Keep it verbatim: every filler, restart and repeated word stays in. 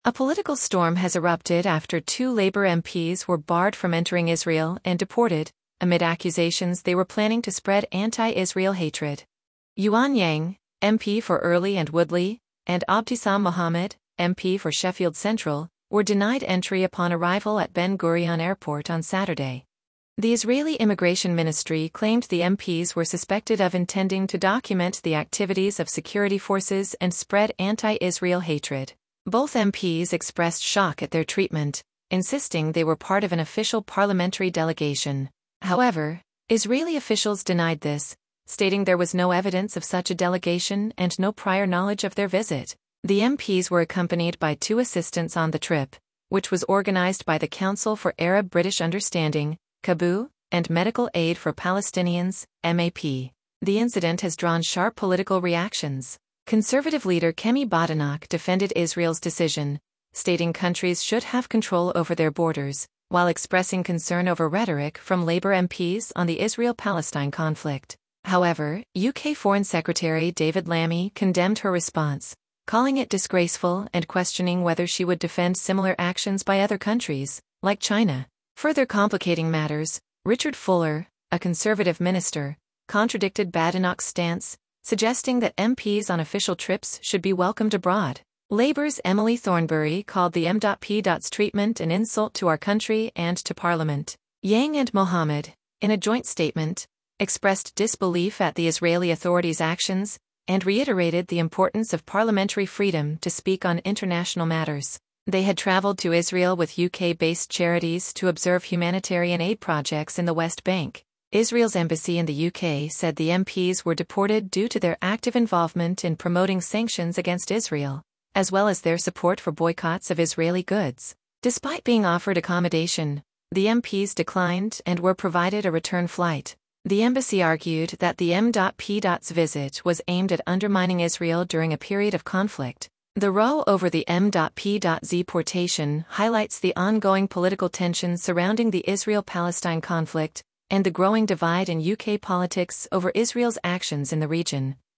A political storm has erupted after two Labour M Ps were barred from entering Israel and deported, amid accusations they were planning to spread anti-Israel hatred. Yuan Yang, M P for Early and Woodley, and Abtisam Mohammed, M P for Sheffield Central, were denied entry upon arrival at Ben Gurion Airport on Saturday. The Israeli Immigration Ministry claimed the M Ps were suspected of intending to document the activities of security forces and spread anti-Israel hatred. Both M Ps expressed shock at their treatment, insisting they were part of an official parliamentary delegation. However, Israeli officials denied this, stating there was no evidence of such a delegation and no prior knowledge of their visit. The M Ps were accompanied by two assistants on the trip, which was organized by the Council for Arab-British Understanding, C A B U, and Medical Aid for Palestinians, M A P. The incident has drawn sharp political reactions. Conservative leader Kemi Badenoch defended Israel's decision, stating countries should have control over their borders, while expressing concern over rhetoric from Labour M Ps on the Israel-Palestine conflict. However, U K Foreign Secretary David Lammy condemned her response, calling it disgraceful and questioning whether she would defend similar actions by other countries, like China. Further complicating matters, Richard Fuller, a Conservative minister, contradicted Badenoch's stance, suggesting that M Ps on official trips should be welcomed abroad. Labour's Emily Thornberry called the M P's treatment an insult to our country and to Parliament. Yang and Mohammed, in a joint statement, expressed disbelief at the Israeli authorities' actions and reiterated the importance of parliamentary freedom to speak on international matters. They had traveled to Israel with U K-based charities to observe humanitarian aid projects in the West Bank. Israel's embassy in the U K said the M Ps were deported due to their active involvement in promoting sanctions against Israel, as well as their support for boycotts of Israeli goods. Despite being offered accommodation, the M Ps declined and were provided a return flight. The embassy argued that the M P's visit was aimed at undermining Israel during a period of conflict. The row over the M P's deportation highlights the ongoing political tensions surrounding the Israel-Palestine conflict and the growing divide in U K politics over Israel's actions in the region.